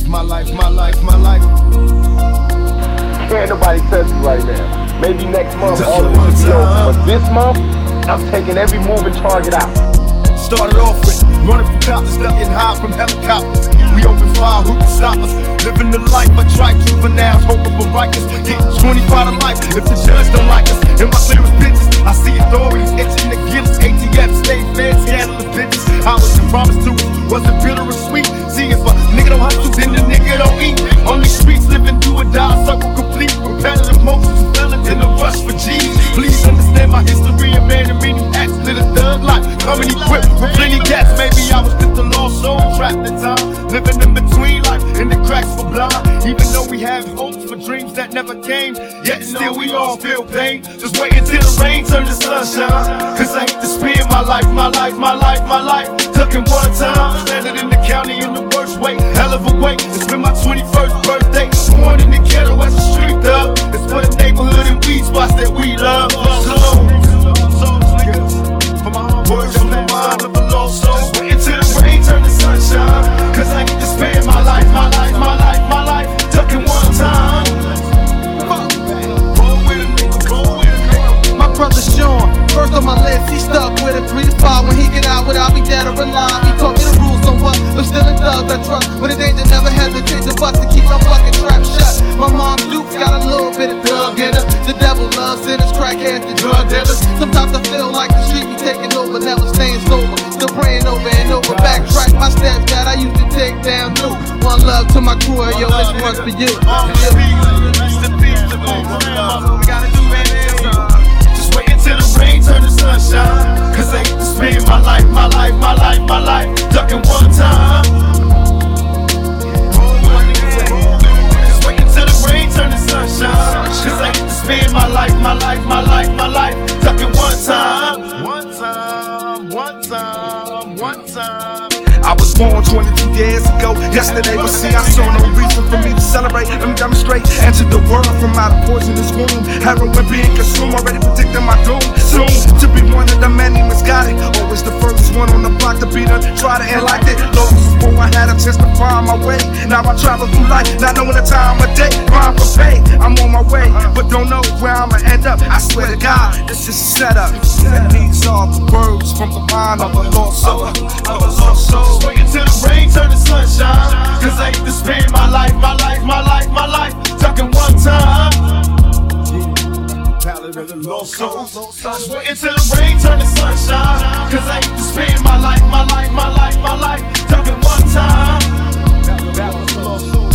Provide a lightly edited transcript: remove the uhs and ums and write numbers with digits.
my life, my life, my life. Can't nobody touch me right now. Maybe next month all of this will be over, but this month, I'm taking every moving target out. Started off with running from cops, ducking high from helicopters. We open fire, who can stop us? Living the life I try juveniles, hoping for righteous. Getting 25 to life if the judge don't like us. In my clearest pictures, I see authorities itching to get us. ATF, state feds, scandalous bitches. I was promised to, wasn't bitter or sweet. See, if a nigga don't hustle, then the nigga don't eat. On these streets, living do or die, circle complete. Repetitive motions, felons in the rush for G's. Please understand my history of man and many acts. Live a thug life, coming equipped with plenty gas. Maybe I was just a lost soul, trapped in time. Living in between life, and the cracks were blind. Even though we have hopes for dreams that never came, yet still we all feel pain. Just wait until the rain turns to sunshine. Cause I hate to spend my life, my life, my life, my life. Took it one time, landed in the county in the worst way. Hell of a way, it's been my 21st birthday. Born in the ghetto as a street thug. It's for the neighborhood and weed spots that we love. For my words on the mind of a lost soul. Just wait until the rain turns to sunshine. Cause I hate to spend my life, my life, my life, my life. Took it one time. My brother Sean, first on my list, he stuck with it 3 to 5. When he get out, without me dead or alive. He taught me the rules on what, but still in thugs I trust. When the danger never hesitate to bust to keep my fucking trap shut. My mom's Duke's got a little bit of thug in her. The devil loves sinners, crackheads, and drug dealers. Sometimes I feel like the street be taking over, never staying sober. Still praying over and over. Backtrack my steps that I used to take down new. One love to my crew, yo, this one's for you. Just wait until the rain turns to sunshine. Cause I hate to spend my life, my life, my life, my life. Ducking one time. Just wait until the rain turns to sunshine. Cause I hate to spend my life, my life, my life, my life. Ducking one time. One time, one time, one time. I was born 22 years ago. Yesterday, but see, I saw no reason for me to celebrate. Let me demonstrate. Entered the world from out of poisonous womb. Heroin being consumed, already predicting my doom. Soon to be one of the many misguided. Always the first one on the block to be done. Try to end like it. Lost before I had a chance to find my way. Now I travel through life, not knowing the time of day. Rhyme for pay, I'm on my way, but don't know where I'ma end up. I swear to God, this is a setup. And these are the words from the mind of a lost soul. Just wait until the rain turns to sunshine. Cause I hate to spend my life, my life, my life, my life. Ducking one time. Palette of the lost souls. Just wait until the rain turns to sunshine. Cause I hate to spend my life, my life, my life, my life. Ducking one time. Palette of the lost souls.